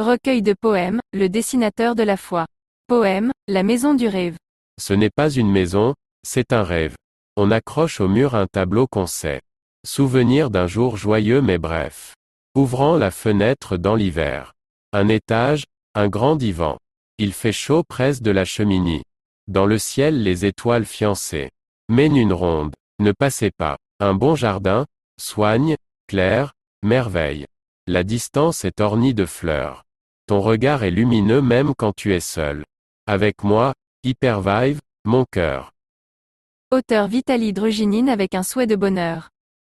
Recueil de poèmes, Le dessinateur de la foi. Poème, La maison du rêve. Ce n'est pas une maison, c'est un rêve. On accroche au mur un tableau qu'on sait. Souvenir d'un jour joyeux mais bref. Ouvrant la fenêtre dans l'hiver. Un étage, un grand divan. Il fait chaud près de la cheminée. Dans le ciel les étoiles fiancées. Mène une ronde. Ne passez pas. Un bon jardin, soigne, clair, merveille. La distance est ornie de fleurs. Ton regard est lumineux même quand tu es seul. Avec moi, Hypervive, mon cœur. Auteur Vitaly Družinin avec un souhait de bonheur.